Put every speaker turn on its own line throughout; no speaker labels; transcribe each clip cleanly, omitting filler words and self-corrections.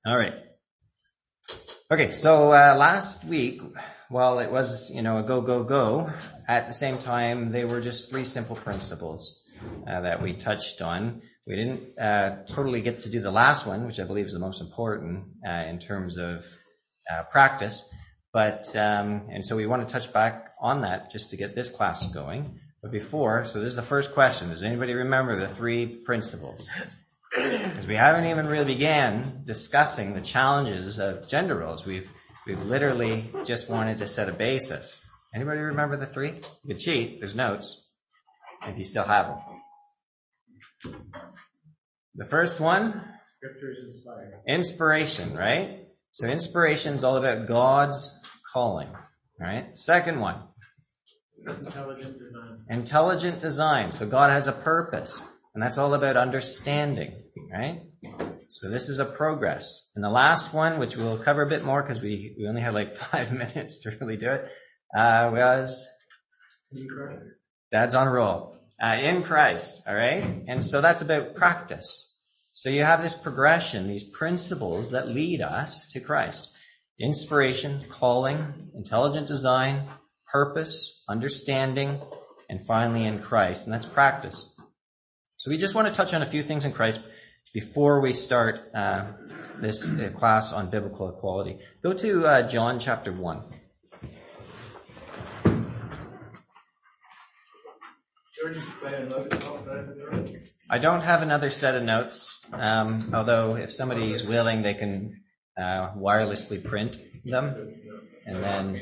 All right. Okay, so last week, while it was, a go, at the same time, they were just three simple principles that we touched on. We didn't totally get to do the last one, which I believe is the most important in terms of practice. But, and so we want to touch back on that just to get this class going. But before, so this is the first question. Does anybody remember the three principles? Because we haven't even really began discussing the challenges of gender roles. We've literally just wanted to set a basis. Anybody remember the three? You could cheat. There's notes if you still have them. The first one?
Scripture is inspired.
Inspiration, right? So inspiration is all about God's calling, right? Second one?
Intelligent design.
Intelligent design. So God has a purpose. And that's all about understanding, right? So this is a progress. And the last one, which we'll cover a bit more because we only have like 5 minutes to really do it, was Dad's on a roll. In Christ, all right? And so that's about practice. So you have this progression, these principles that lead us to Christ. Inspiration, calling, intelligent design, purpose, understanding, and finally in Christ. And that's practice. So we just want to touch on a few things in Christ before we start this class on biblical equality. Go to John chapter 1. I don't have another set of notes, although if somebody is willing, they can wirelessly print them. And then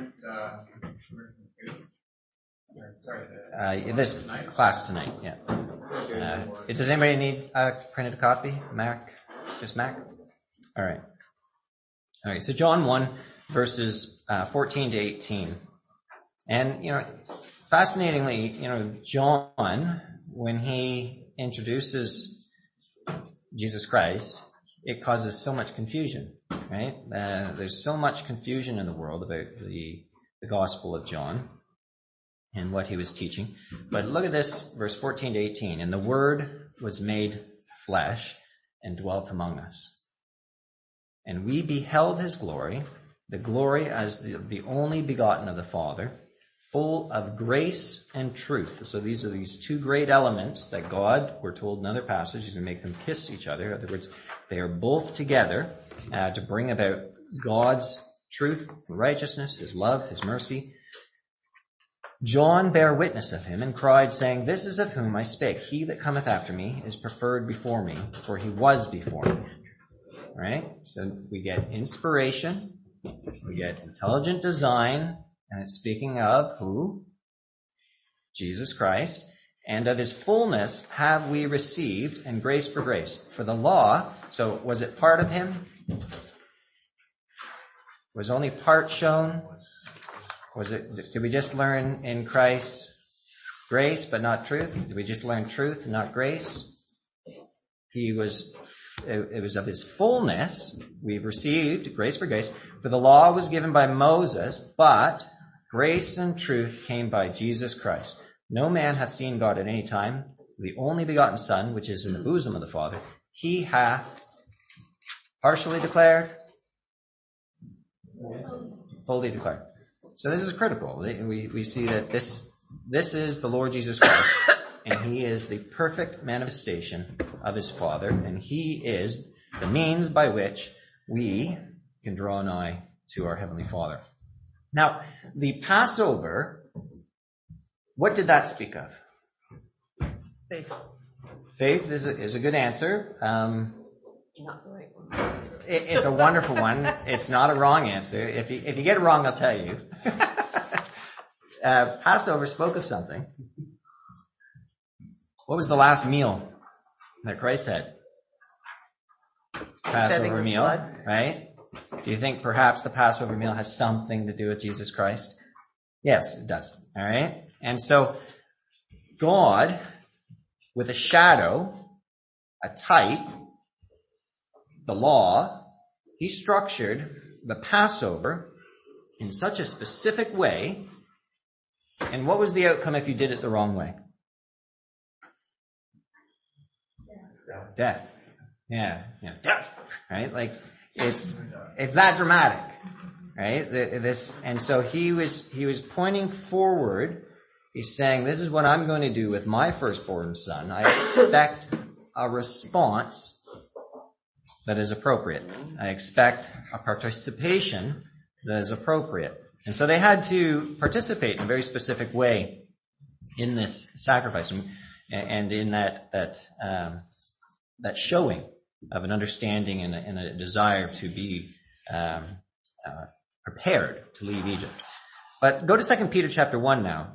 this class tonight, yeah. Does anybody need a printed copy? Mac? Just Mac? All right. So John 1, verses 14 to 18. And, fascinatingly, John, when he introduces Jesus Christ, it causes so much confusion, right? There's so much confusion in the world about the Gospel of John and what he was teaching. But look at this, verse 14 to 18. And the Word was made flesh and dwelt among us. And we beheld his glory, the glory as the only begotten of the Father, full of grace and truth. So these are these two great elements that God, we're told in other passages, he's going to make them kiss each other. In other words, they are both together to bring about God's truth, righteousness, his love, his mercy. John bare witness of him and cried, saying, This is of whom I spake. He that cometh after me is preferred before me, for he was before me. All right? So we get inspiration, we get intelligent design, and it's speaking of who? Jesus Christ. And of his fullness have we received, and grace for grace. For the law, so was it part of him? Was only part shown? Did we just learn in Christ grace but not truth? Did we just learn truth and not grace? It was of his fullness we've received grace for grace. For the law was given by Moses, but grace and truth came by Jesus Christ. No man hath seen God at any time. The only begotten Son, which is in the bosom of the Father, he hath partially declared, fully declared. So this is critical. We see that this is the Lord Jesus Christ, and he is the perfect manifestation of his Father, and he is the means by which we can draw nigh to our Heavenly Father. Now, the Passover, what did that speak of?
Faith.
Faith is a good answer.
Not the right one.
It's a wonderful one. It's not a wrong answer. If you get it wrong, I'll tell you. Passover spoke of something. What was the last meal that Christ had? Passover meal, right? Do you think perhaps the Passover meal has something to do with Jesus Christ? Yes, it does. All right. And so God, with a shadow, a type, the law, he structured the Passover in such a specific way. And what was the outcome if you did it the wrong way? Death. Yeah. Death, right? Like, it's that dramatic, right? And so he was pointing forward. He's saying, this is what I'm going to do with my firstborn son. I expect a response that is appropriate. I expect a participation that is appropriate. And so they had to participate in a very specific way in this sacrifice and in that showing of an understanding and a desire to be prepared to leave Egypt. But go to 2 Peter chapter 1 now.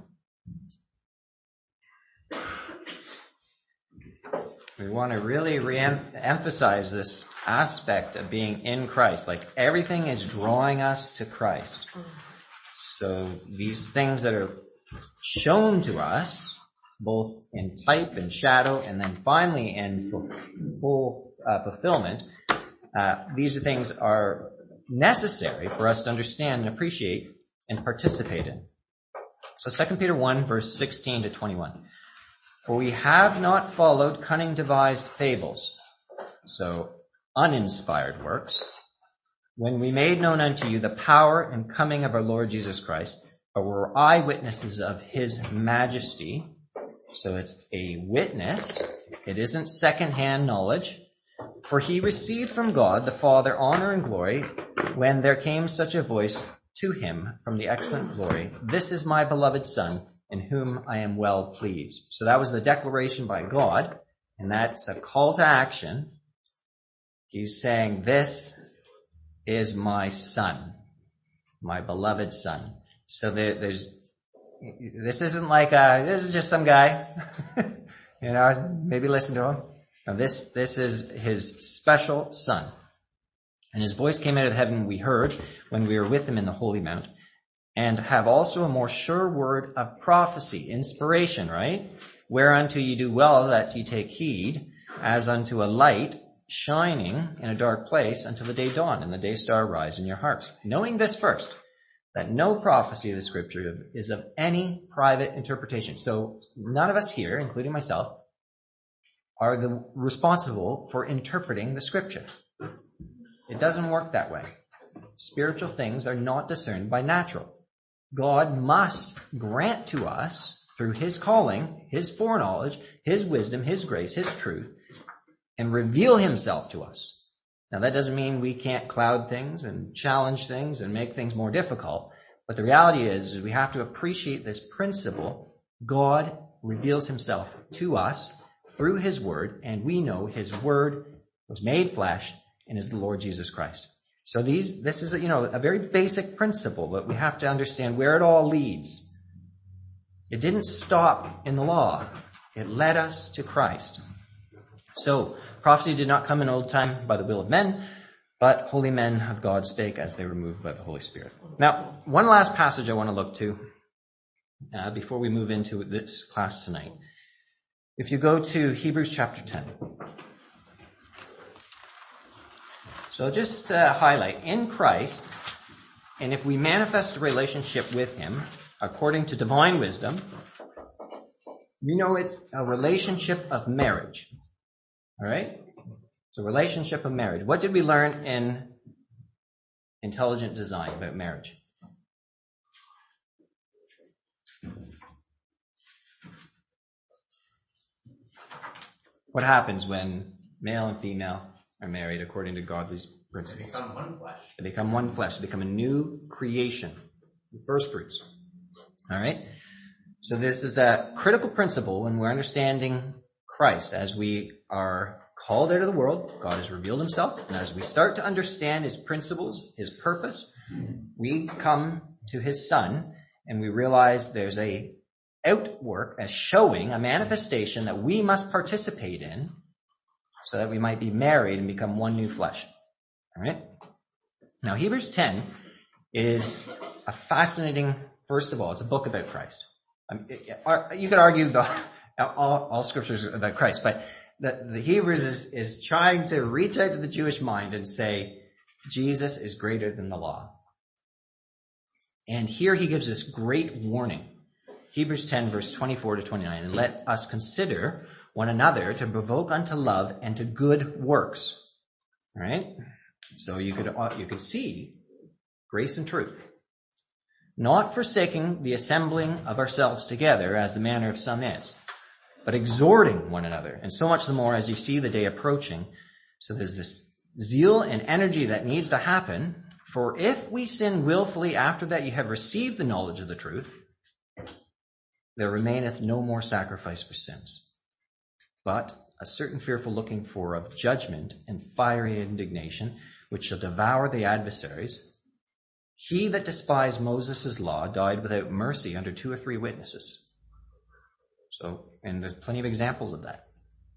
We want to really emphasize this aspect of being in Christ. Like, everything is drawing us to Christ. So these things that are shown to us, both in type and shadow, and then finally in full fulfillment, these things are necessary for us to understand and appreciate and participate in. So 2 Peter 1, verse 16 to 21. For we have not followed cunning devised fables, so uninspired works, when we made known unto you the power and coming of our Lord Jesus Christ, but were eyewitnesses of his majesty. So it's a witness. It isn't second-hand knowledge. For he received from God the Father honor and glory when there came such a voice to him from the excellent glory, this is my beloved Son, in whom I am well pleased. So that was the declaration by God, and that's a call to action. He's saying, this is my son, my beloved son. So this isn't like, this is just some guy, maybe listen to him. No, this is his special son. And his voice came out of heaven, we heard, when we were with him in the holy mount. And have also a more sure word of prophecy, inspiration, right? Whereunto ye do well that ye take heed, as unto a light shining in a dark place until the day dawn and the day star rise in your hearts. Knowing this first, that no prophecy of the scripture is of any private interpretation. So none of us here, including myself, are responsible for interpreting the scripture. It doesn't work that way. Spiritual things are not discerned by natural. God must grant to us, through his calling, his foreknowledge, his wisdom, his grace, his truth, and reveal himself to us. Now, that doesn't mean we can't cloud things and challenge things and make things more difficult. But the reality is we have to appreciate this principle. God reveals himself to us through his word, and we know his word was made flesh and is the Lord Jesus Christ. So this is a very basic principle, but we have to understand where it all leads. It didn't stop in the law. It led us to Christ. So prophecy did not come in old time by the will of men, but holy men of God spake as they were moved by the Holy Spirit. Now, one last passage I want to look to before we move into this class tonight. If you go to Hebrews chapter 10. So just highlight, in Christ, and if we manifest a relationship with him according to divine wisdom, we know it's a relationship of marriage. All right? It's a relationship of marriage. What did we learn in intelligent design about marriage? What happens when male and female are married according to godly principles?
They become one flesh.
They become one flesh. They become a new creation. The first fruits. All right? So this is a critical principle when we're understanding Christ. As we are called out of the world, God has revealed himself. And as we start to understand his principles, his purpose, we come to his son and we realize there's a outwork, a showing, a manifestation that we must participate in so that we might be married and become one new flesh. All right? Now, Hebrews 10 is a fascinating, first of all, it's a book about Christ. You could argue all scriptures are about Christ, but the Hebrews is trying to reach out to the Jewish mind and say, Jesus is greater than the law. And here he gives this great warning. Hebrews 10, verse 24 to 29. And let us consider one another to provoke unto love and to good works. All right? So you could see grace and truth. Not forsaking the assembling of ourselves together, as the manner of some is, but exhorting one another, and so much the more as you see the day approaching. So there's this zeal and energy that needs to happen. For if we sin willfully after that you have received the knowledge of the truth, there remaineth no more sacrifice for sins, but a certain fearful looking for of judgment and fiery indignation, which shall devour the adversaries. He that despised Moses' law died without mercy under 2 or 3 witnesses. So, and there's plenty of examples of that.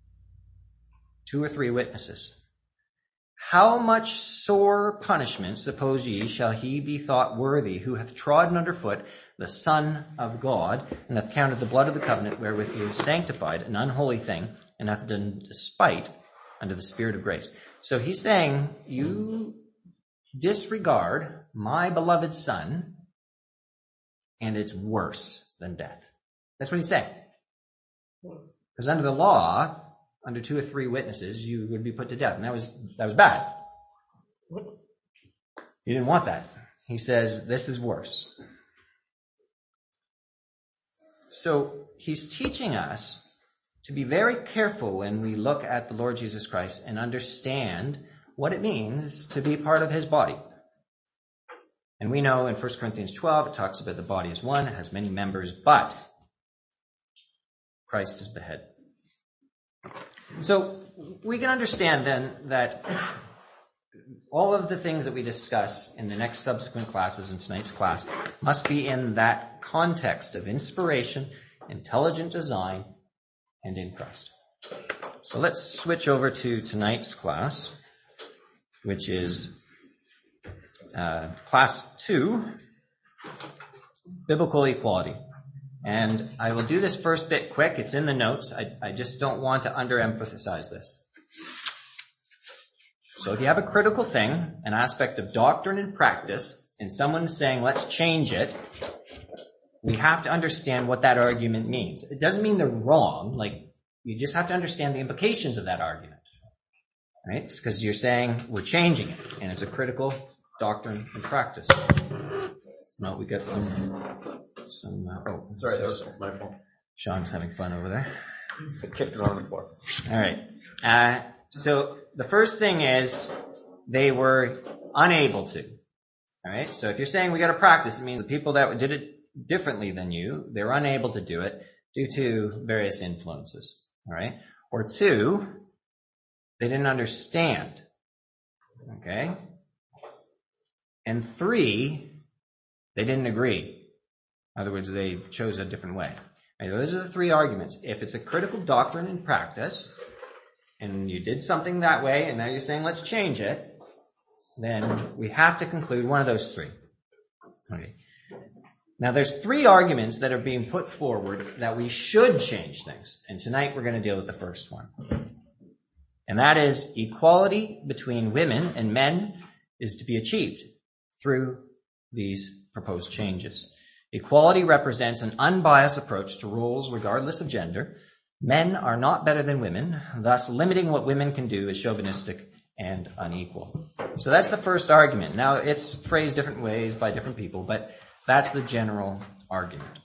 2 or 3 witnesses. How much sore punishment, suppose ye, shall he be thought worthy who hath trodden under foot the Son of God, and hath counted the blood of the covenant wherewith he was sanctified an unholy thing, and hath done despite unto the Spirit of grace. So he's saying, you disregard my beloved Son, and it's worse than death. That's what he's saying. Because under the law, under 2 or 3 witnesses, you would be put to death. And that was bad. You didn't want that. He says, this is worse. So he's teaching us to be very careful when we look at the Lord Jesus Christ and understand what it means to be part of his body. And we know in 1 Corinthians 12, it talks about the body as one, it has many members, but Christ is the head. So we can understand then that all of the things that we discuss in the next subsequent classes in tonight's class must be in that context of inspiration, intelligent design, and in Christ. So let's switch over to tonight's class, which is class 2, biblical equality. And I will do this first bit quick. It's in the notes. I just don't want to underemphasize this. So if you have a critical thing, an aspect of doctrine and practice, and someone's saying, let's change it, we have to understand what that argument means. It doesn't mean they're wrong. Like, you just have to understand the implications of that argument. Right? It's because you're saying we're changing it, and it's a critical doctrine and practice. No, we got some
sorry, that was my fault.
Sean's having fun over there.
I kicked it on the floor.
All right. So the first thing is they were unable to. All right. So if you're saying we got to practice, it means the people that did it differently than you, they're unable to do it due to various influences. All right. Or 2, they didn't understand. Okay. And 3, they didn't agree. In other words, they chose a different way. Right, those are the 3 arguments. If it's a critical doctrine and practice, and you did something that way, and now you're saying let's change it, then we have to conclude one of those 3. Okay. Now there's 3 arguments that are being put forward that we should change things. And tonight we're going to deal with the first one. And that is equality between women and men is to be achieved through these proposed changes. Equality represents an unbiased approach to roles regardless of gender. Men are not better than women, thus limiting what women can do is chauvinistic and unequal. So that's the first argument. Now, it's phrased different ways by different people, but that's the general argument.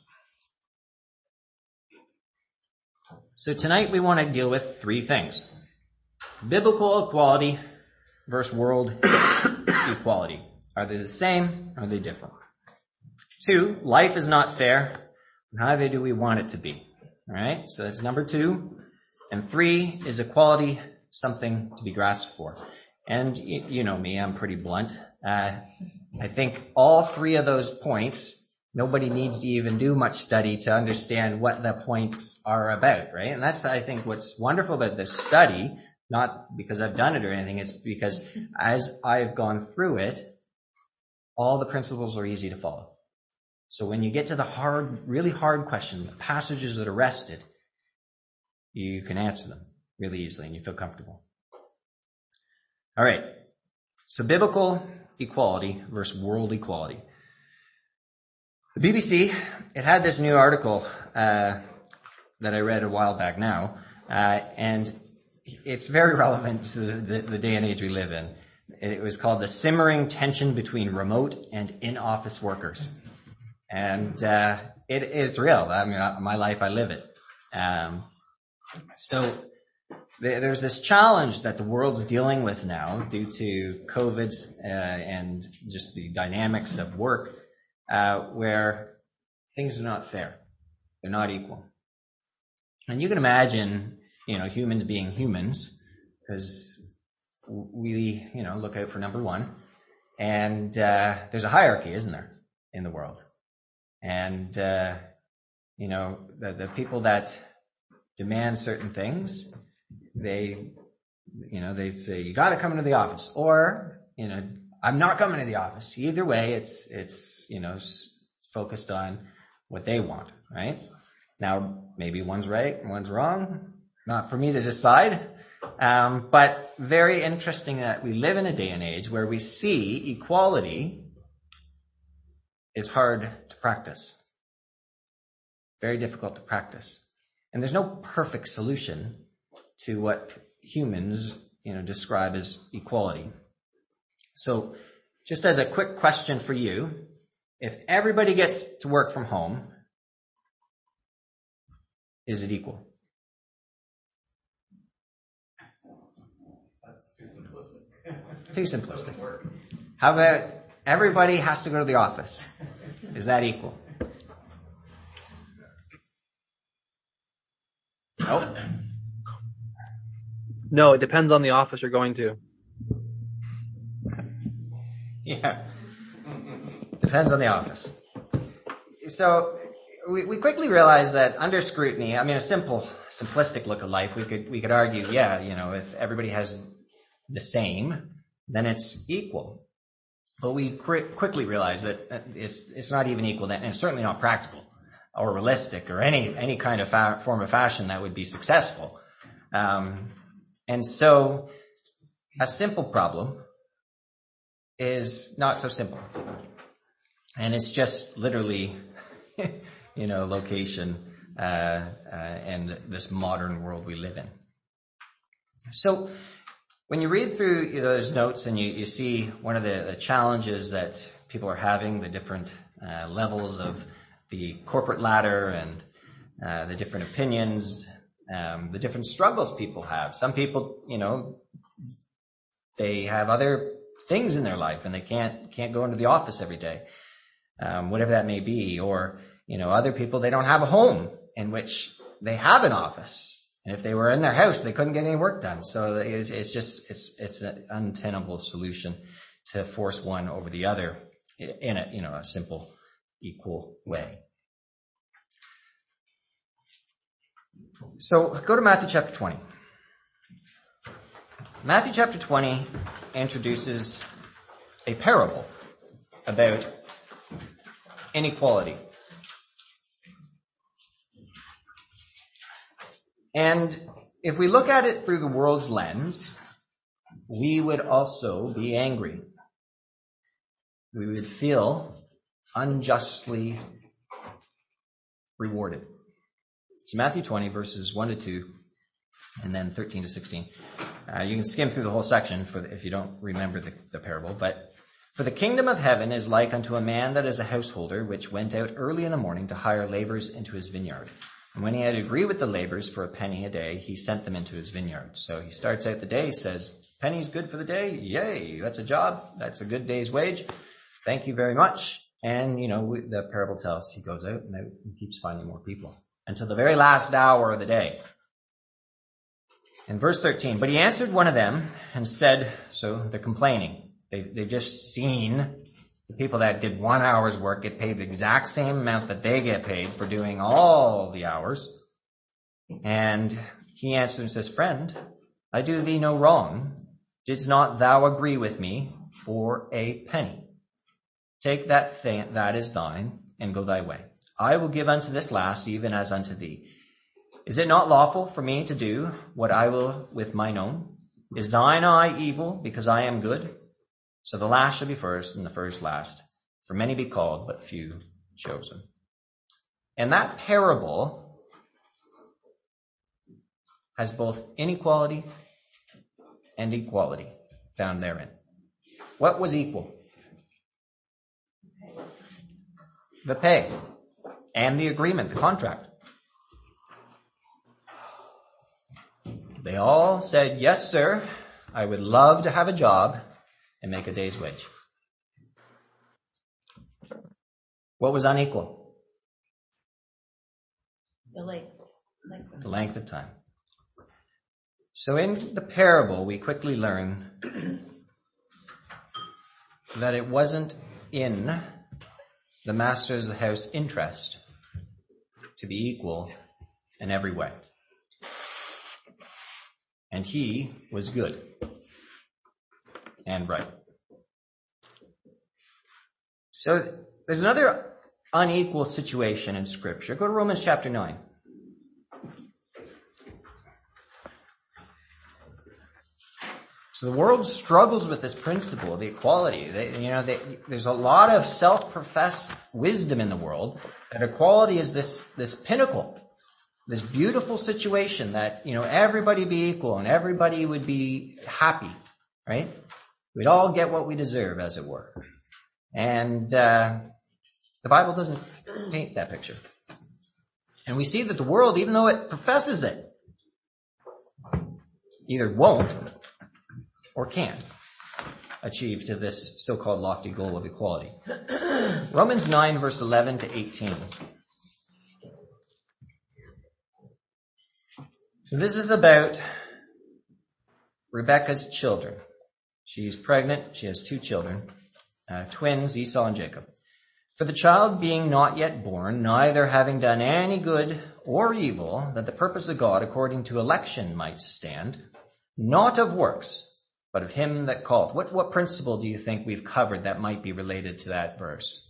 So tonight we want to deal with 3 things. Biblical equality versus world equality. Are they the same? Or are they different? 2, life is not fair. Neither do we want it to be. All right, so that's number 2. And 3, is equality something to be grasped for? And you know me, I'm pretty blunt. I think all 3 of those points, nobody needs to even do much study to understand what the points are about, right? And that's, I think, what's wonderful about this study, not because I've done it or anything, it's because as I've gone through it, all the principles are easy to follow. So when you get to the really hard question, the passages that are rested, you can answer them really easily and you feel comfortable. All right. So biblical equality versus world equality. The BBC, it had this new article that I read a while back now And it's very relevant to the day and age we live in. It was called the simmering tension between remote and in-office workers. And it is real. I mean, my life, I live it. So there's this challenge that the world's dealing with now due to COVID and just the dynamics of work, where things are not fair. They're not equal. And you can imagine, humans being humans, because we, look out for number one. And there's a hierarchy, isn't there, in the world? And, the people that demand certain things, they say, you got to come into the office, or, I'm not coming to the office. Either way, it's focused on what they want, right? Now, maybe one's right and one's wrong. Not for me to decide. But very interesting that we live in a day and age where we see equality is hard to practice. Very difficult to practice. And there's no perfect solution to what humans, describe as equality. So just as a quick question for you, if everybody gets to work from home, is it equal?
That's too simplistic.
Too simplistic. How about everybody has to go to the office? Is that equal? Nope.
No, it depends on the office you're going to.
Yeah. Depends on the office. So we quickly realize that under scrutiny, a simplistic look at life, we could argue, if everybody has the same, then it's equal. But we quickly realize that it's not even equal, and it's certainly not practical or realistic or any kind of form of fashion that would be successful. And so a simple problem is not so simple. And it's just literally, location, and this modern world we live in. So when you read through those notes and you see one of the challenges that people are having, the different levels of the corporate ladder and the different opinions, the different struggles people have. Some people, they have other things in their life and they can't go into the office every day, whatever that may be. Or, other people, they don't have a home in which they have an office. And if they were in their house, they couldn't get any work done. So it's an untenable solution to force one over the other in a simple, equal way. So go to Matthew chapter 20. Matthew chapter 20 introduces a parable about inequality. And if we look at it through the world's lens, we would also be angry. We would feel unjustly rewarded. So Matthew 20, verses 1 to 2, and then 13 to 16. You can skim through the whole section if you don't remember the parable. But for the kingdom of heaven is like unto a man that is a householder, which went out early in the morning to hire laborers into his vineyard. And when he had agreed with the laborers for a penny a day, he sent them into his vineyard. So he starts out the day, says, penny's good for the day. Yay, that's a job. That's a good day's wage. Thank you very much. And, the parable tells he goes out and he keeps finding more people until the very last hour of the day. In verse 13, but he answered one of them and said, so they're complaining. They've just seen the people that did 1 hour's work get paid the exact same amount that they get paid for doing all the hours. And he answered and says, friend, I do thee no wrong. Didst not thou agree with me for a penny? Take that thing that is thine and go thy way. I will give unto this last even as unto thee. Is it not lawful for me to do what I will with mine own? Is thine eye evil because I am good? So the last shall be first and the first last. For many be called, but few chosen. And that parable has both inequality and equality found therein. What was equal? The pay and the agreement, the contract. They all said, yes, sir, I would love to have a job and make a day's wage. What was unequal?
The length.
The length of time. So in the parable, we quickly learn that it wasn't in the master's of the house interest to be equal in every way. And he was good and right. So there's another unequal situation in Scripture. Go to Romans chapter 9. So the world struggles with this principle, the equality. There's a lot of self-professed wisdom in the world that equality is this pinnacle, this beautiful situation that, everybody be equal and everybody would be happy, right? We'd all get what we deserve, as it were. And the Bible doesn't paint that picture. And we see that the world, even though it professes it, either won't or can achieve to this so-called lofty goal of equality. Romans 9, verse 11 to 18. So this is about Rebekah's children. She's pregnant. She has 2 children, twins, Esau and Jacob. For the child being not yet born, neither having done any good or evil, that the purpose of God according to election might stand, not of works, but of him that called. What principle do you think we've covered that might be related to that verse?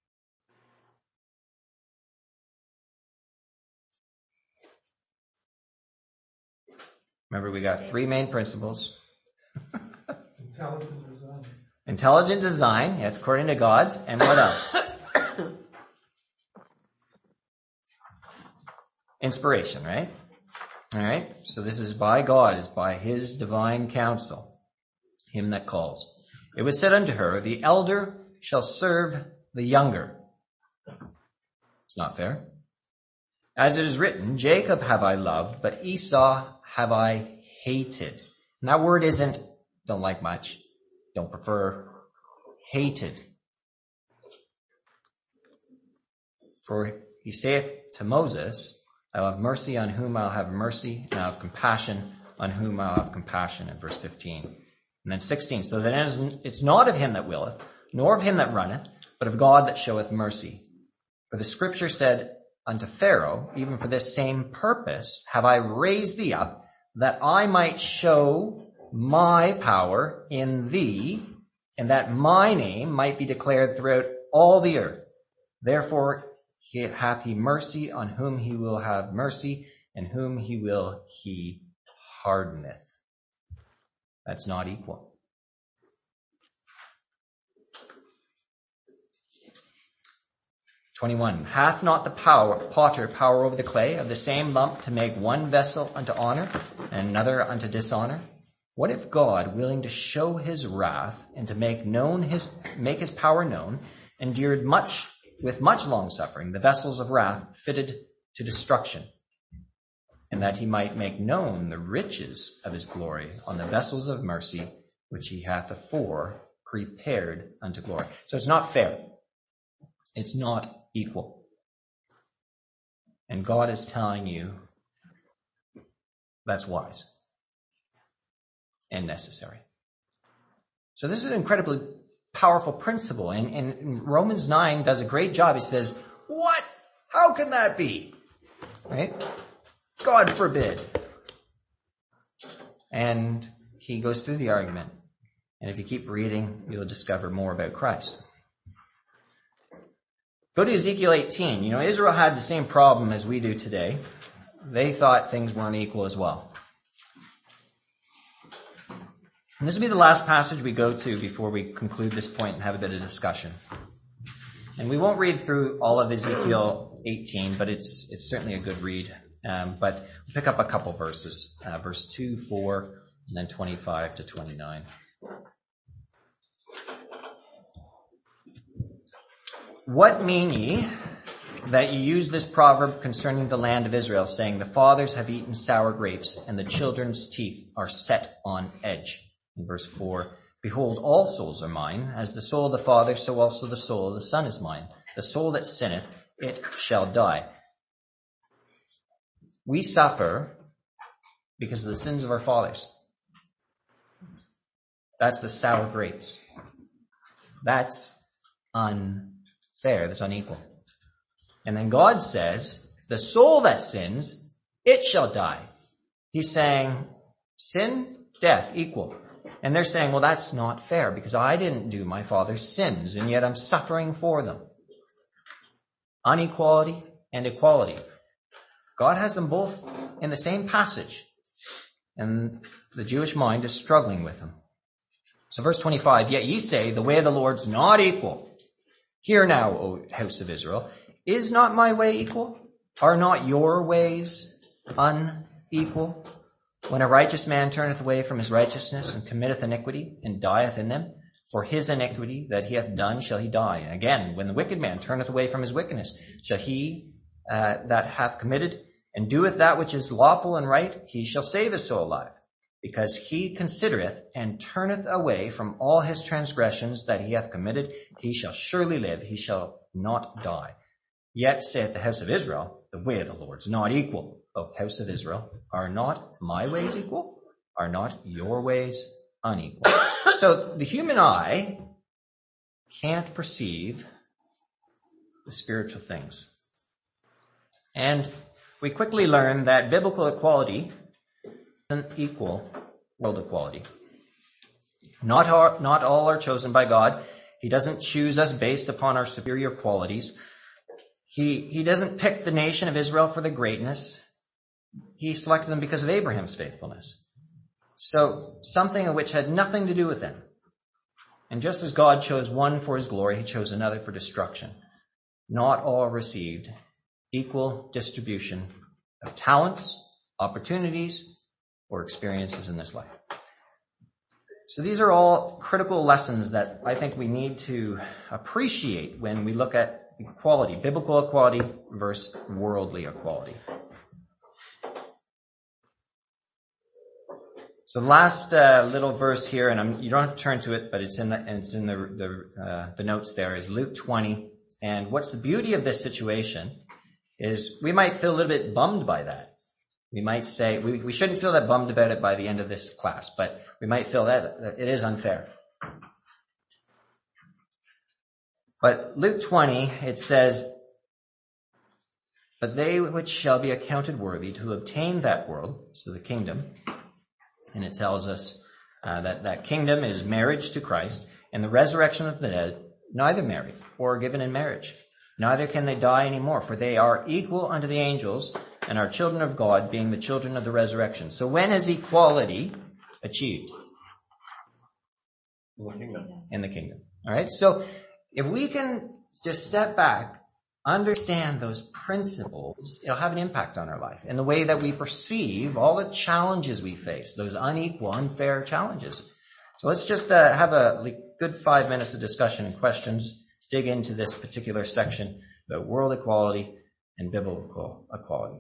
Remember, we got 3 main principles.
Intelligent design.
Intelligent design, that's according to God's. And what else? Inspiration, right? All right. So this is by God, is by his divine counsel, him that calls. It was said unto her, the elder shall serve the younger. It's not fair. As it is written, Jacob have I loved, but Esau have I hated. And that word isn't don't like much, don't prefer, hated. For he saith to Moses, I will have mercy on whom I'll have mercy, and I'll have compassion on whom I'll have compassion, in verse 15. And then 16, so that it's not of him that willeth, nor of him that runneth, but of God that showeth mercy. For the scripture said unto Pharaoh, even for this same purpose have I raised thee up, that I might show my power in thee, and that my name might be declared throughout all the earth. Therefore hath he mercy on whom he will have mercy, and whom he will he hardeneth. That's not equal. (21) Hath not the potter power over the clay of the same lump to make one vessel unto honor and another unto dishonor? What if God, willing to show his wrath and to make his power known, endured with much long suffering the vessels of wrath fitted to destruction, and that he might make known the riches of his glory on the vessels of mercy, which he hath afore prepared unto glory. So it's not fair. It's not equal. And God is telling you that's wise and necessary. So this is an incredibly powerful principle. And Romans 9 does a great job. He says, what? How can that be? Right? God forbid. And he goes through the argument. And if you keep reading, you'll discover more about Christ. Go to Ezekiel 18. Israel had the same problem as we do today. They thought things weren't equal as well. And this will be the last passage we go to before we conclude this point and have a bit of discussion. And we won't read through all of Ezekiel 18, but it's certainly a good read But we'll pick up a couple verses, verse 2, 4, and then 25 to 29. What mean ye that ye use this proverb concerning the land of Israel, saying, the fathers have eaten sour grapes, and the children's teeth are set on edge? In verse 4, behold, all souls are mine. As the soul of the Father, so also the soul of the Son is mine. The soul that sinneth, it shall die. We suffer because of the sins of our fathers. That's the sour grapes. That's unfair. That's unequal. And then God says, the soul that sins, it shall die. He's saying, sin, death, equal. And they're saying, well, that's not fair because I didn't do my father's sins, and yet I'm suffering for them. Unequality and equality. God has them both in the same passage, and the Jewish mind is struggling with them. So verse 25, yet ye say, the way of the Lord's not equal. Hear now, O house of Israel, is not my way equal? Are not your ways unequal? When a righteous man turneth away from his righteousness and committeth iniquity and dieth in them, for his iniquity that he hath done shall he die. Again, when the wicked man turneth away from his wickedness, shall he that hath committed and doeth that which is lawful and right, he shall save his soul alive. Because he considereth and turneth away from all his transgressions that he hath committed, he shall surely live, he shall not die. Yet saith the house of Israel, the way of the Lord's not equal. O house of Israel, are not my ways equal? Are not your ways unequal? So the human eye can't perceive the spiritual things. And we quickly learn that biblical equality doesn't equal world equality. Not all are chosen by God. He doesn't choose us based upon our superior qualities. He doesn't pick the nation of Israel for the greatness. He selected them because of Abraham's faithfulness. So something which had nothing to do with them. And just as God chose one for his glory, he chose another for destruction. Not all received equal distribution of talents, opportunities, or experiences in this life. So these are all critical lessons that I think we need to appreciate when we look at equality, biblical equality versus worldly equality. So the last little verse here, and you don't have to turn to it, but it's in the notes there, is Luke 20. And what's the beauty of this situation is we might feel a little bit bummed by that. We might say, we shouldn't feel that bummed about it by the end of this class, but we might feel that it is unfair. But Luke 20, it says, but they which shall be accounted worthy to obtain that world, so the kingdom, and it tells us that kingdom is marriage to Christ, and the resurrection of the dead, neither marry or given in marriage. Neither can they die anymore, for they are equal unto the angels and are children of God, being the children of the resurrection. So when is equality achieved? In the kingdom. All right. So if we can just step back, understand those principles, it'll have an impact on our life and the way that we perceive all the challenges we face, those unequal, unfair challenges. So let's just have a good 5 minutes of discussion and questions, dig into this particular section about world equality and biblical equality.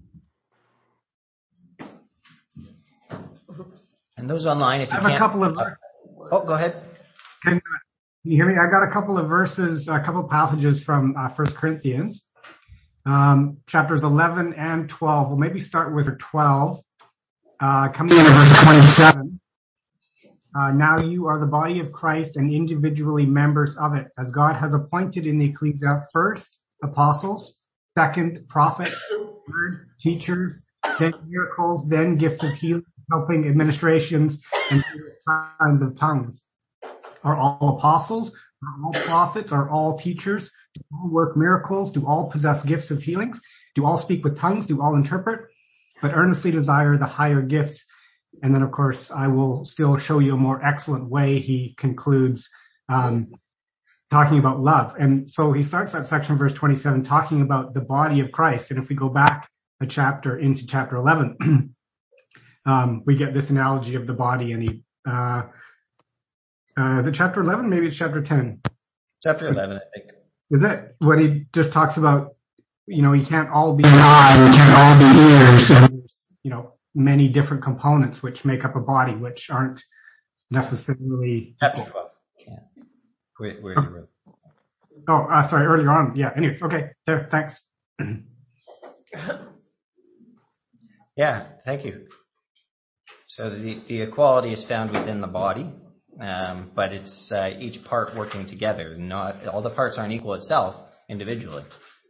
And those online, if you can't...
I have a couple of...
go ahead.
Can you hear me? I got a couple of verses, a couple of passages from 1 Corinthians, chapters 11 and 12. We'll maybe start with 12, coming in verse 27. Now you are the body of Christ and individually members of it, as God has appointed in the ecclesia first apostles, second prophets, third teachers, then miracles, then gifts of healing, helping, administrations, and kinds of tongues. Are all apostles? Are all prophets? Are all teachers? Do all work miracles? Do all possess gifts of healings? Do all speak with tongues? Do all interpret? But earnestly desire the higher gifts. And then, of course, I will still show you a more excellent way, he concludes, talking about love. And so he starts that section, verse 27, talking about the body of Christ. And if we go back a chapter into chapter 11, we get this analogy of the body, and he, is it chapter 11? Maybe it's chapter 10.
Chapter 11, I think.
Is it when he just talks about, you can't all be an eye, you can't all be ears, and there's, many different components which make up a body, which aren't necessarily
Chapter
equal.
12. Yeah. Where you wrote.
Oh, sorry, earlier on. Yeah, anyways, okay, there, thanks.
Yeah, thank you. So the equality is found within the body, but it's each part working together. Not all the parts aren't equal itself individually.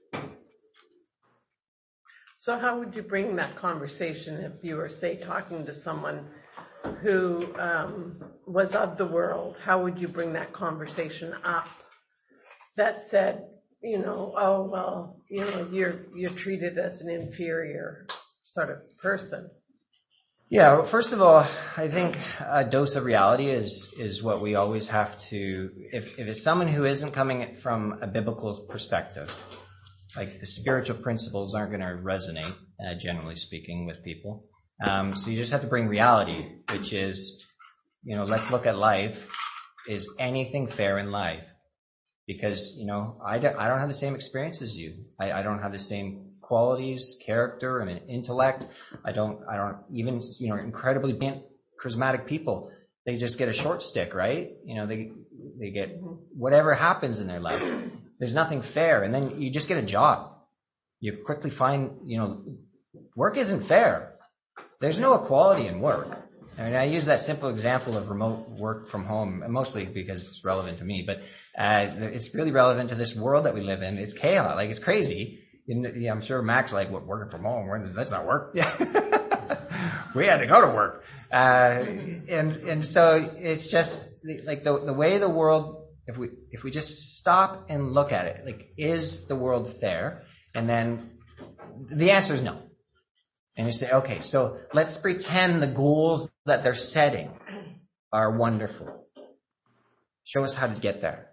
So how would you bring that conversation if you were, say, talking to someone who was of the world? How would you bring that conversation up that said, oh, well, you're treated as an inferior sort of person?
Yeah, well, first of all, I think a dose of reality is what we always have to, if it's someone who isn't coming from a biblical perspective, like the spiritual principles aren't going to resonate, generally speaking, with people. So you just have to bring reality, which is, let's look at life. Is anything fair in life? Because, I don't have the same experience as you. I don't have the same qualities, character, and intellect. I don't even, incredibly charismatic people, they just get a short stick, right? They get whatever happens in their life. There's nothing fair. And then you just get a job. You quickly find, work isn't fair. There's no equality in work. I mean, I use that simple example of remote work from home, mostly because it's relevant to me, but it's really relevant to this world that we live in. It's chaos. Like, it's crazy. I'm sure Mac's like, what, working from home? That's not work. We had to go to work. And so it's just like the way the world, if we just stop and look at it, like, is the world fair? And then the answer is no. And you say, okay, so let's pretend the goals that they're setting are wonderful. Show us how to get there.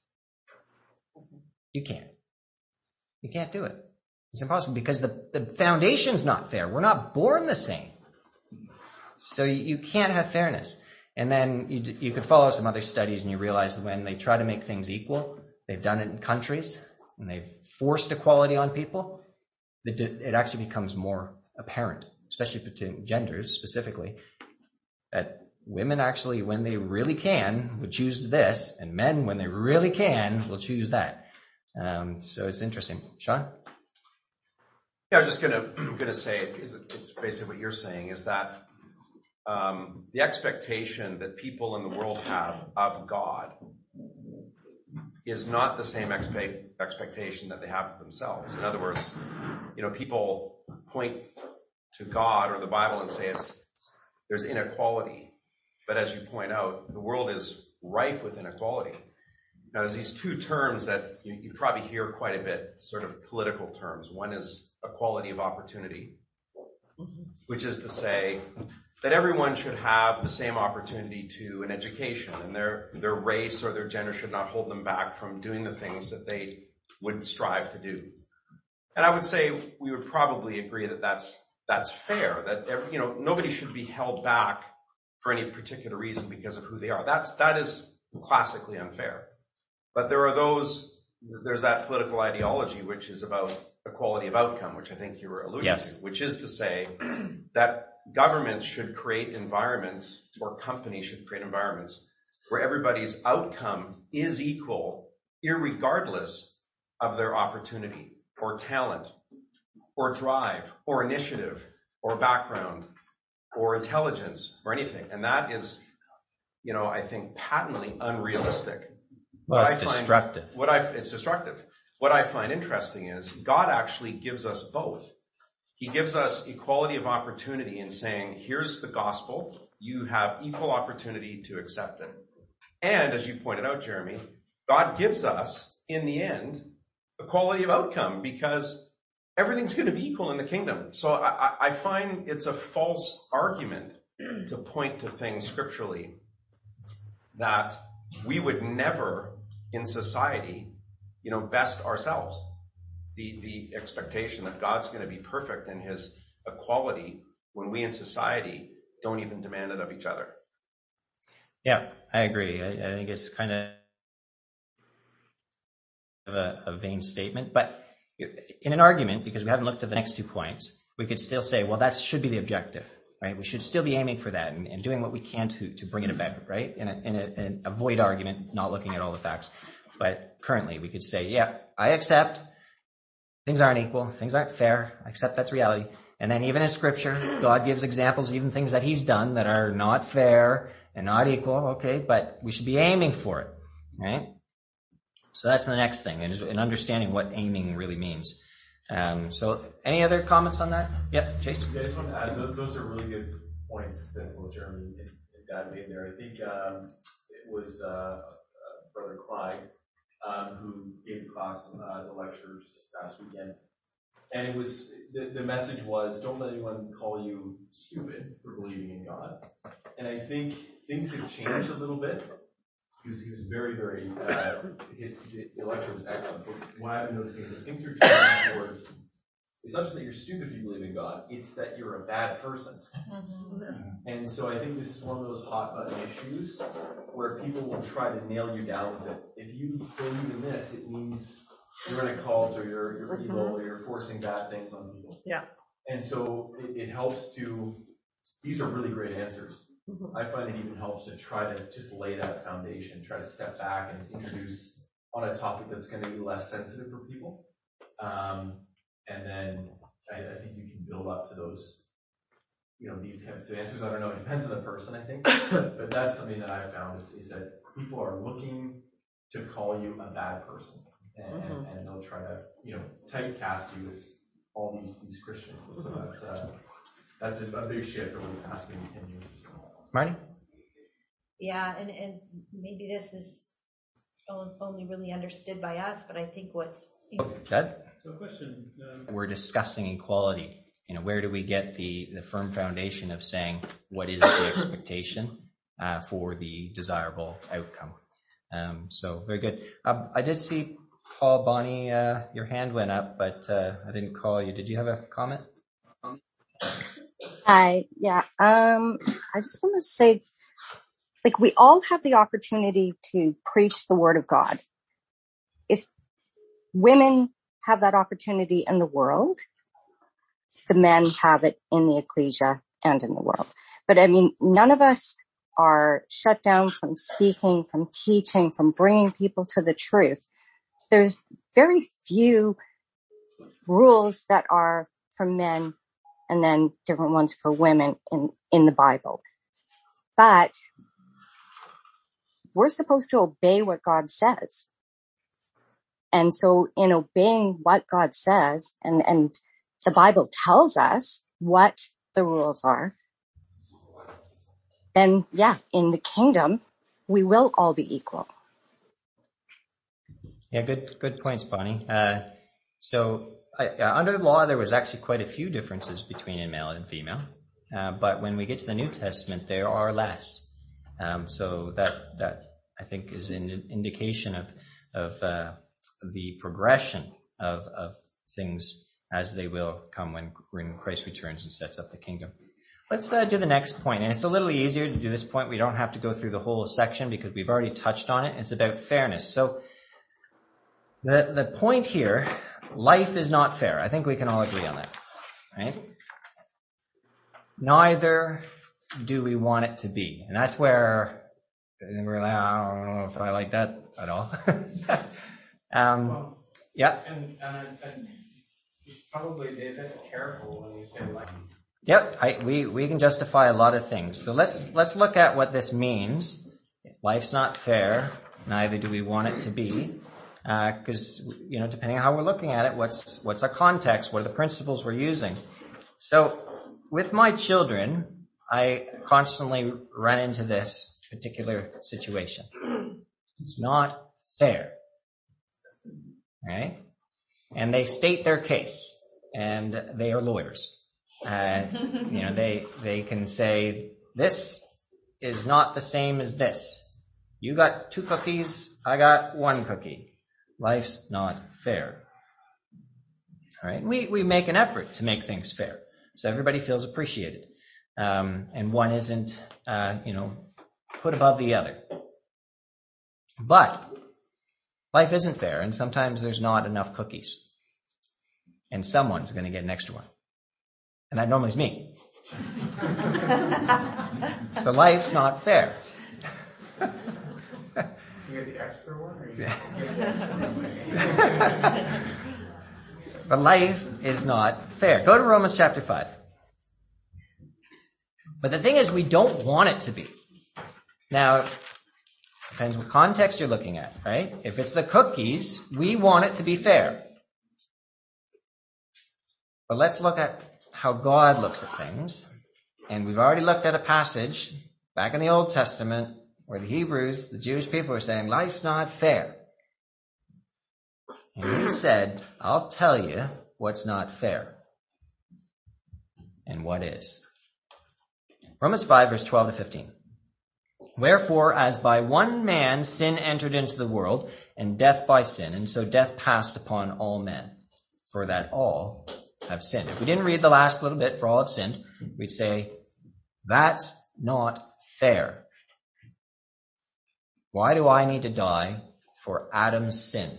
You can't. You can't do it. It's impossible because the foundation's not fair. We're not born the same. So you can't have fairness. And then you could follow some other studies and you realize that when they try to make things equal, they've done it in countries and they've forced equality on people, it actually becomes more apparent, especially for genders specifically, that women actually, when they really can, would choose this, and men, when they really can, will choose that. So it's interesting. Sean?
Yeah, I was just gonna say, it's basically what you're saying, is that the expectation that people in the world have of God is not the same expectation that they have of themselves. In other words, people point to God or the Bible and say there's inequality. But as you point out, the world is rife with inequality. Now, there's these two terms that you probably hear quite a bit, sort of political terms. One is equality of opportunity, which is to say that everyone should have the same opportunity to an education, and their race or their gender should not hold them back from doing the things that they would strive to do. And I would say we would probably agree that that's fair, that nobody should be held back for any particular reason because of who they are. That is classically unfair. But there's that political ideology which is about equality of outcome, which I think you were alluding to, which is to say that governments should create environments, or companies should create environments, where everybody's outcome is equal, irregardless of their opportunity, or talent, or drive, or initiative, or background, or intelligence, or anything. And that is, I think patently unrealistic.
Well, it's destructive.
It's destructive. What I find interesting is God actually gives us both. He gives us equality of opportunity in saying, here's the gospel. You have equal opportunity to accept it. And as you pointed out, Jeremy, God gives us, in the end, equality of outcome because everything's going to be equal in the kingdom. So I find it's a false argument to point to things scripturally that we would never in society, best ourselves. the expectation that God's going to be perfect in his equality when we in society don't even demand it of each other.
Yeah, I agree. I think it's kind of a vain statement, but in an argument, because we haven't looked at the next 2 points, we could still say, well, that should be the objective, right? We should still be aiming for that and doing what we can to bring it about, right? In a void argument, not looking at all the facts. But currently we could say, yeah, I accept things aren't equal, things aren't fair, I accept that's reality. And then even in scripture, God gives examples, even things that he's done that are not fair and not equal, okay, but we should be aiming for it, right? So that's the next thing, and understanding what aiming really means. So any other comments on that? Yep, Jason.
Yeah, I just want to add, those are really good points that both Jeremy and Dad made there. I think it was Brother Clyde who gave the class the lecture just this past weekend. And it was, the message was, don't let anyone call you stupid for believing in God. And I think things have changed a little bit. He was very, very, the lecture was excellent. But what I've been noticing is that things are changing towards, it's not just that you're stupid if you believe in God, it's that you're a bad person. Mm-hmm. And so I think this is one of those hot button issues where people will try to nail you down with it. If you believe in this, it means you're in a cult or you're evil or you're forcing bad things on people.
Yeah.
And so it helps to, these are really great answers. Mm-hmm. I find it even helps to try to just lay that foundation, try to step back and introduce on a topic that's going to be less sensitive for people. And then I think you can build up to those, these types of answers. I don't know, it depends on the person, I think. but that's something that I've found is that people are looking to call you a bad person. And they'll try to, typecast you as all these Christians. And so that's a big shift over the past maybe 10 years or so.
Marty?
Yeah, and maybe this is only really understood by us, but I think what's...
Dad?
So question.
We're discussing equality. Where do we get the firm foundation of saying what is the expectation for the desirable outcome? So very good. I did see Paul, Bonnie, your hand went up, but I didn't call you. Did you have a comment?
Hi. Yeah. I just want to say, we all have the opportunity to preach the word of God. Women have that opportunity in the world. The men have it in the ecclesia and in the world. But none of us are shut down from speaking, from teaching, from bringing people to the truth. There's very few rules that are for men and then different ones for women in the Bible. But we're supposed to obey what God says. And so in obeying what God says, and the Bible tells us what the rules are, then in the kingdom, we will all be equal.
Yeah, good points, Bonnie. So under the law, there was actually quite a few differences between male and female. But when we get to the New Testament, there are less. So that I think is an indication of the progression of things as they will come when Christ returns and sets up the kingdom. Let's do the next point. And it's a little easier to do this point. We don't have to go through the whole section because we've already touched on it. It's about fairness. So the point here, life is not fair. I think we can all agree on that, right? Neither do we want it to be. And that's where we're like, I don't know if I like that at all. Yeah.
And you should probably be a bit careful when you say like.
Yep, we can justify a lot of things. So let's look at what this means. Life's not fair. Neither do we want it to be. Because, depending on how we're looking at it, what's our context? What are the principles we're using? So with my children, I constantly run into this particular situation. It's not fair. Right? And they state their case, and they are lawyers. They can say, this is not the same as this. You got 2 cookies, I got 1 cookie. Life's not fair. All right. We make an effort to make things fair. So everybody feels appreciated. And one isn't, put above the other. But life isn't fair, and sometimes there's not enough cookies. And someone's going to get an extra one. And that normally is me. So life's not fair.
You get the extra one? Or you
But life is not fair. Go to Romans chapter 5. But the thing is, we don't want it to be. Now, depends what context you're looking at, right? If it's the cookies, we want it to be fair. But let's look at how God looks at things. And we've already looked at a passage back in the Old Testament where the Hebrews, the Jewish people, were saying, life's not fair. And he said, I'll tell you what's not fair and what is. Romans 5, verse 12 to 15. Wherefore, as by one man sin entered into the world, and death by sin, and so death passed upon all men, for that all have sinned. If we didn't read the last little bit, for all have sinned, we'd say, that's not fair. Why do I need to die for Adam's sin?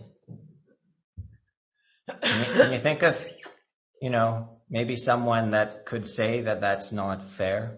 Can you think of, maybe someone that could say that that's not fair?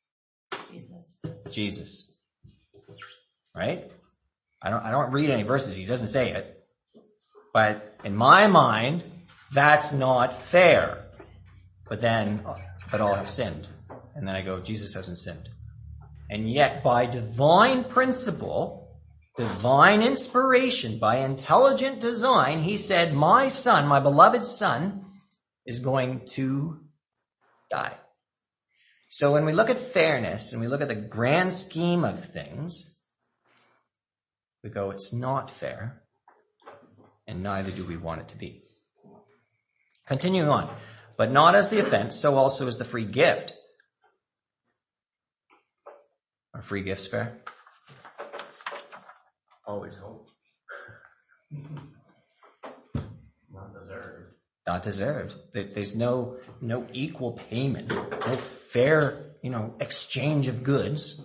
Jesus. Right? I don't read any verses. He doesn't say it. But in my mind, that's not fair. But all have sinned. And then I go, Jesus hasn't sinned. And yet by divine principle, divine inspiration, by intelligent design, he said, my son, my beloved son, is going to die. So when we look at fairness and we look at the grand scheme of things, we go, it's not fair, and neither do we want it to be. Continuing on, but not as the offense, so also is the free gift. Are free gifts fair?
Always hope. Not deserved.
Not deserved. There's no equal payment, no fair, exchange of goods.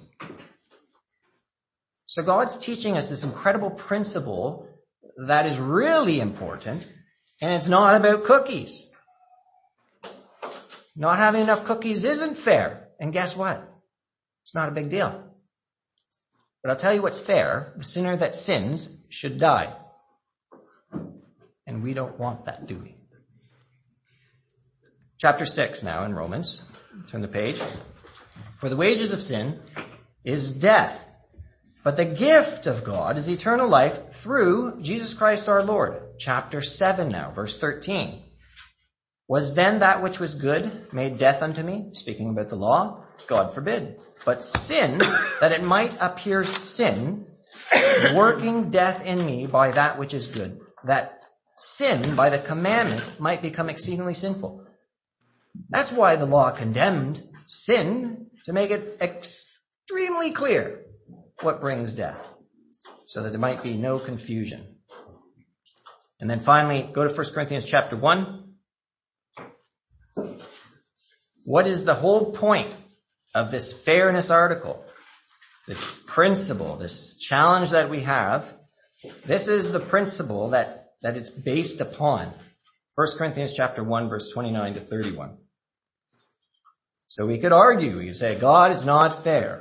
So God's teaching us this incredible principle that is really important, and it's not about cookies. Not having enough cookies isn't fair. And guess what? It's not a big deal. But I'll tell you what's fair. The sinner that sins should die. And we don't want that, do we? Chapter 6 now in Romans. Turn the page. For the wages of sin is death, but the gift of God is eternal life through Jesus Christ our Lord. Chapter 7 now, verse 13. Was then that which was good made death unto me? Speaking about the law, God forbid. But sin, that it might appear sin, working death in me by that which is good, that sin by the commandment might become exceedingly sinful. That's why the law condemned sin, to make it extremely clear what brings death, so that there might be no confusion. And then finally, go to 1 Corinthians chapter 1. What is the whole point of this fairness article? This principle, this challenge that we have, this is the principle that it's based upon. 1 Corinthians chapter 1, verse 29 to 31. So we could argue, we could say, God is not fair.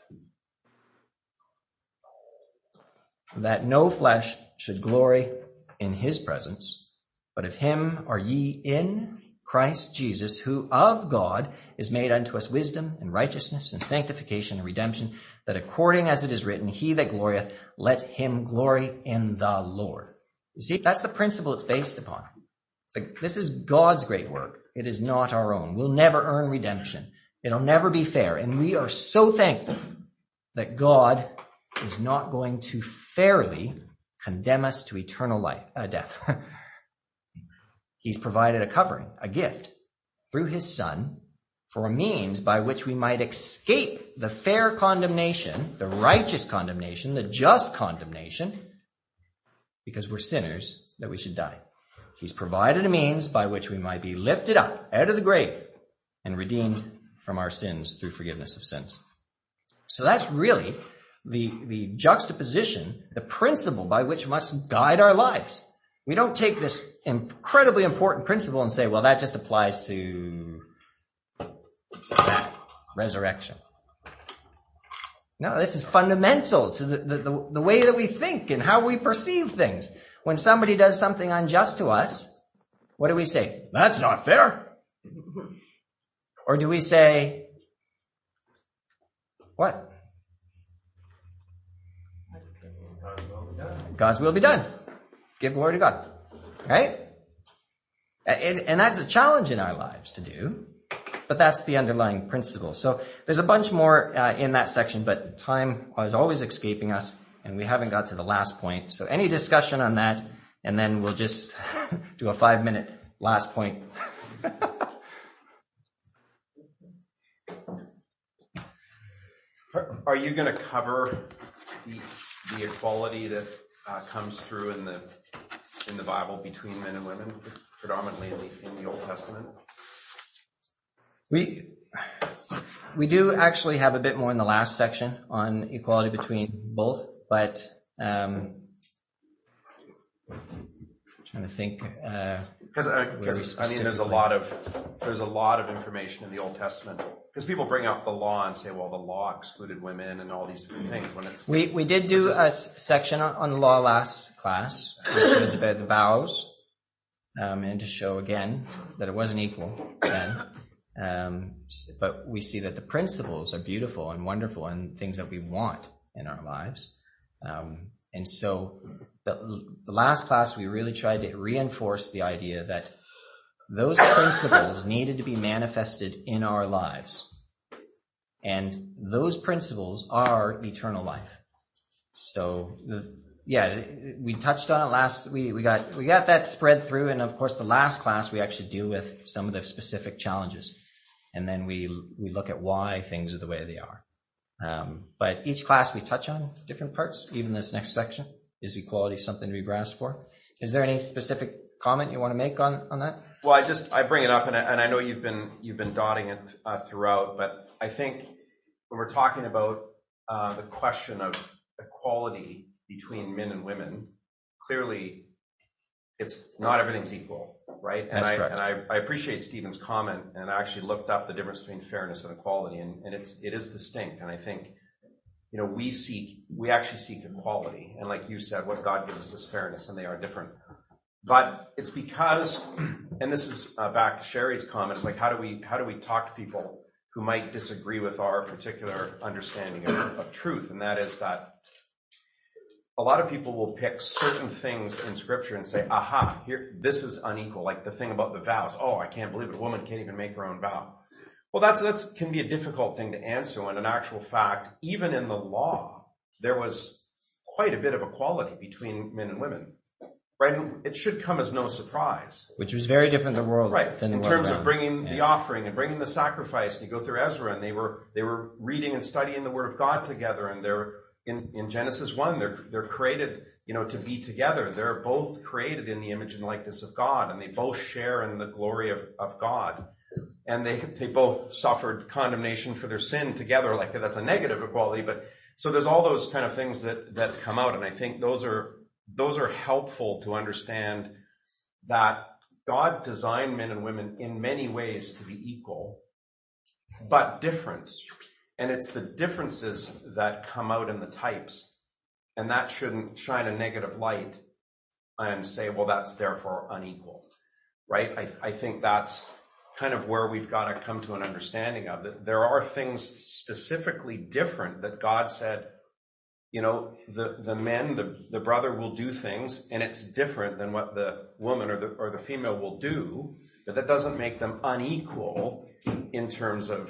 That no flesh should glory in his presence, but of him are ye in Christ Jesus, who of God is made unto us wisdom and righteousness and sanctification and redemption, that according as it is written, he that glorieth, let him glory in the Lord. You see, that's the principle it's based upon. This is God's great work. It is not our own. We'll never earn redemption. It'll never be fair. And we are so thankful that God is not going to fairly condemn us to eternal death. He's provided a covering, a gift, through his Son, for a means by which we might escape the fair condemnation, the righteous condemnation, the just condemnation, because we're sinners, that we should die. He's provided a means by which we might be lifted up out of the grave and redeemed from our sins through forgiveness of sins. So that's really the juxtaposition, the principle by which must guide our lives. We don't take this incredibly important principle and say, well, that just applies to that, resurrection. No, this is fundamental to the way that we think and how we perceive things. When somebody does something unjust to us, what do we say? That's not fair. Or do we say, what? God's will be done. Give glory to God. Right? And that's a challenge in our lives to do. But that's the underlying principle. So there's a bunch more in that section, but time is always escaping us, and we haven't got to the last point. So any discussion on that, and then we'll just do a 5-minute last point.
Are you going to cover the equality that comes through in the Bible between men and women, predominantly in the Old Testament?
We do actually have a bit more in the last section on equality between both, but trying to think.
Because there's a lot of information in the Old Testament. Because people bring up the law and say, well, the law excluded women and all these different things. When it's
we did do a section on the law last class, which was about the vows, and to show again that it wasn't equal then. But we see that the principles are beautiful and wonderful and things that we want in our lives. And so the last class, we really tried to reinforce the idea that those principles needed to be manifested in our lives. And those principles are eternal life. So we touched on it last, we got that spread through. And of course, the last class, we actually deal with some of the specific challenges. And then we look at why things are the way they are. But each class we touch on different parts. Even this next section, is equality something to be grasped for? Is there any specific comment you want to make on that?
Well, I bring it up, and I know you've been dotting it throughout. But I think when we're talking about the question of equality between men and women, clearly it's not everything's equal, right? And
That's correct.
And I appreciate Stephen's comment, and I actually looked up the difference between fairness and equality, and it is distinct. And I think, we actually seek equality, and like you said, what God gives us is fairness, and they are different. But it's because, and this is back to Sherry's comment, it's like how do we talk to people who might disagree with our particular understanding of truth, and that is that a lot of people will pick certain things in Scripture and say, aha, here, this is unequal. Like the thing about the vows. Oh, I can't believe it. A woman can't even make her own vow. Well, that's can be a difficult thing to answer when in actual fact, even in the law, there was quite a bit of equality between men and women. Right? And it should come as no surprise.
Which was very different in the world.
Right.
Than
in
the
terms
world
of bringing the offering and bringing the sacrifice. And you go through Ezra and they were reading and studying the Word of God together, and they're in Genesis 1, they're created, to be together. They're both created in the image and likeness of God, and they both share in the glory of God. And they both suffered condemnation for their sin together. Like that's a negative equality, but so there's all those kind of things that come out, and I think those are helpful to understand that God designed men and women in many ways to be equal, but different. And it's the differences that come out in the types, and that shouldn't shine a negative light and say, well, that's therefore unequal, right? I think that's kind of where we've got to come to an understanding of that. There are things specifically different that God said, the men, the brother will do things, and it's different than what the woman or the female will do, but that doesn't make them unequal in terms of,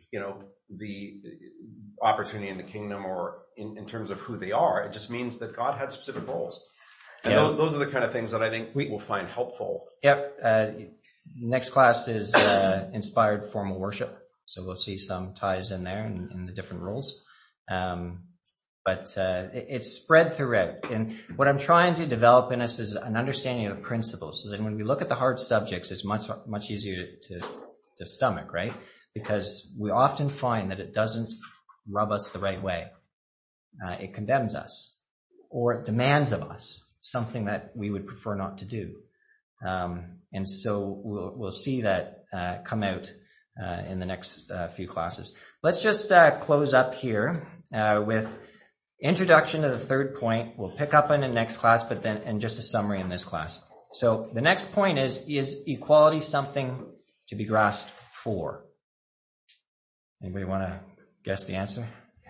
the opportunity in the kingdom or in terms of who they are. It just means that God had specific roles. And those are the kind of things that I think we will find helpful.
Yep. Next class is inspired formal worship. So we'll see some ties in there in the different roles. But it's spread throughout. And what I'm trying to develop in us is an understanding of the principles. So that when we look at the hard subjects, it's much easier to stomach, right? Because we often find that it doesn't rub us the right way. It condemns us, or it demands of us something that we would prefer not to do. And so we'll see that come out in the next few classes. Let's just close up here with introduction to the third point. We'll pick up in the next class, but then and just a summary in this class. So the next point is equality something to be grasped for? Anybody want to guess the answer?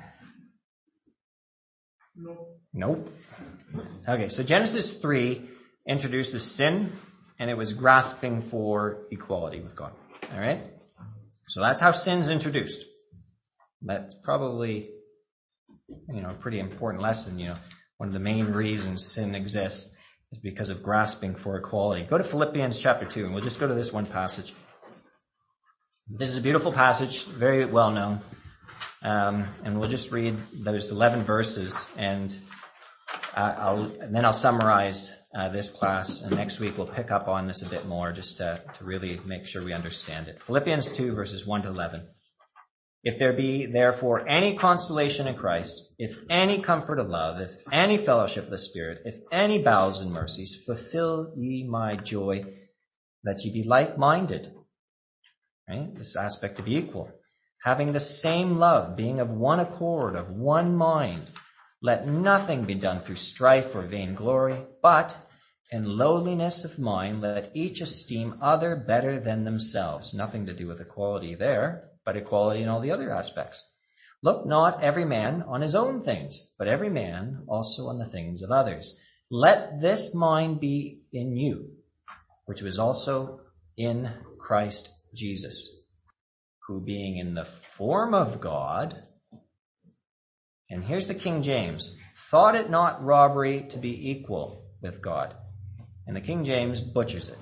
Nope. Okay, so Genesis 3 introduces sin, and it was grasping for equality with God. All right? So that's how sin's introduced. That's probably, a pretty important lesson. One of the main reasons sin exists is because of grasping for equality. Go to Philippians chapter 2, and we'll just go to this one passage. This is a beautiful passage, very well known. And we'll just read those 11 verses, and then I'll summarize this class, and next week we'll pick up on this a bit more just to really make sure we understand it. Philippians 2, verses 1 to 11. If there be therefore any consolation in Christ, if any comfort of love, if any fellowship of the Spirit, if any bowels and mercies, fulfill ye my joy, that ye be like-minded. Right? This aspect of equal. Having the same love, being of one accord, of one mind. Let nothing be done through strife or vainglory, but in lowliness of mind let each esteem other better than themselves. Nothing to do with equality there, but equality in all the other aspects. Look not every man on his own things, but every man also on the things of others. Let this mind be in you, which was also in Christ Jesus, who being in the form of God, and here's the King James, thought it not robbery to be equal with God. And the King James butchers it.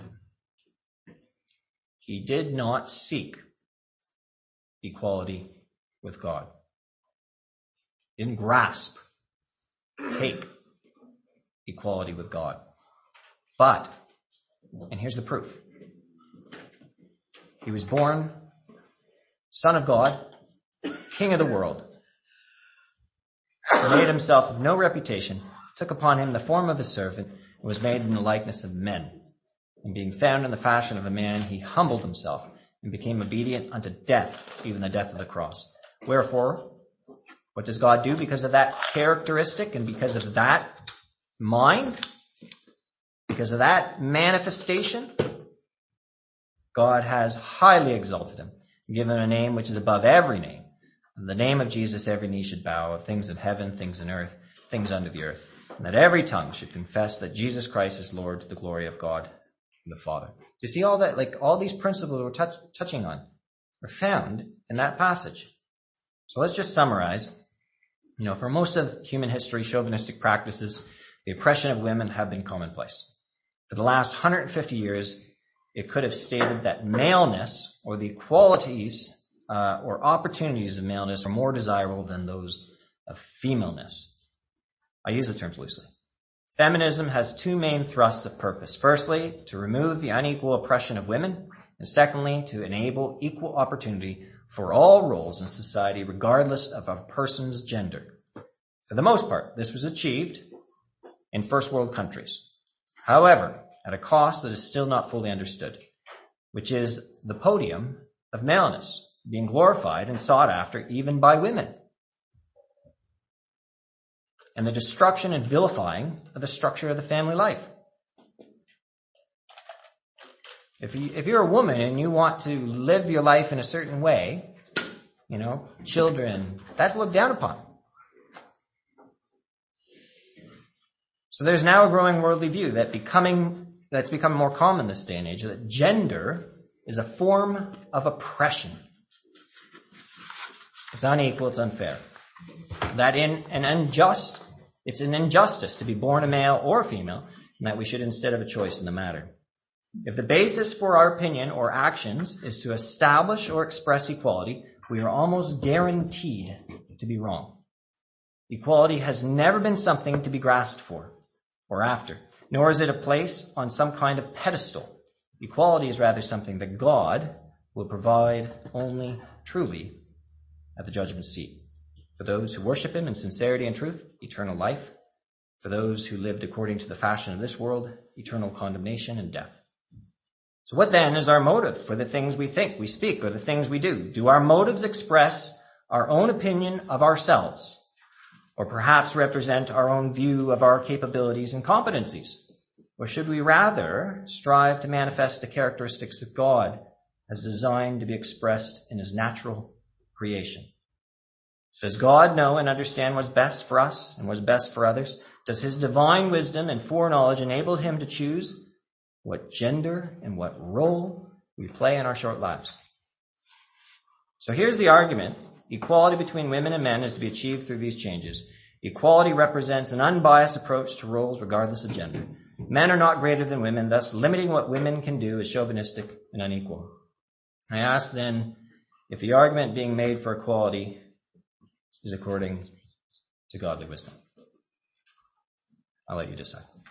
He did not seek equality with God. Didn't grasp, take equality with God. But, and here's the proof. He was born Son of God, King of the world. He made himself of no reputation, took upon him the form of a servant, and was made in the likeness of men. And being found in the fashion of a man, he humbled himself and became obedient unto death, even the death of the cross. Wherefore, what does God do because of that characteristic and because of that mind? Because of that manifestation? God has highly exalted him, given him a name which is above every name. In the name of Jesus, every knee should bow, of things in heaven, things in earth, things under the earth, and that every tongue should confess that Jesus Christ is Lord, to the glory of God and the Father. Do you see all that? Like all these principles we're touching on are found in that passage. So let's just summarize. For most of human history, chauvinistic practices, the oppression of women have been commonplace. For the last 150 years, it could have stated that maleness, or the qualities or opportunities of maleness, are more desirable than those of femaleness. I use the terms loosely. Feminism has two main thrusts of purpose. Firstly, to remove the unequal oppression of women, and secondly, to enable equal opportunity for all roles in society, regardless of a person's gender. For the most part, this was achieved in first world countries. However, at a cost that is still not fully understood, which is the podium of maleness being glorified and sought after even by women, and the destruction and vilifying of the structure of the family life. If you're a woman and you want to live your life in a certain way, children, that's looked down upon. So there's now a growing worldly view that's become more common this day and age, that gender is a form of oppression. It's unequal, it's unfair. That it's an injustice to be born a male or a female, and that we should instead have a choice in the matter. If the basis for our opinion or actions is to establish or express equality, we are almost guaranteed to be wrong. Equality has never been something to be grasped for or after, nor is it a place on some kind of pedestal. Equality is rather something that God will provide only truly at the judgment seat. For those who worship him in sincerity and truth, eternal life. For those who lived according to the fashion of this world, eternal condemnation and death. So what then is our motive for the things we think, we speak, or the things we do? Do our motives express our own opinion of ourselves, or perhaps represent our own view of our capabilities and competencies? Or should we rather strive to manifest the characteristics of God as designed to be expressed in his natural creation? Does God know and understand what's best for us and what's best for others? Does his divine wisdom and foreknowledge enable him to choose what gender and what role we play in our short lives? So here's the argument. Equality between women and men is to be achieved through these changes. Equality represents an unbiased approach to roles regardless of gender. Men are not greater than women, thus limiting what women can do is chauvinistic and unequal. I ask then if the argument being made for equality is according to godly wisdom. I'll let you decide.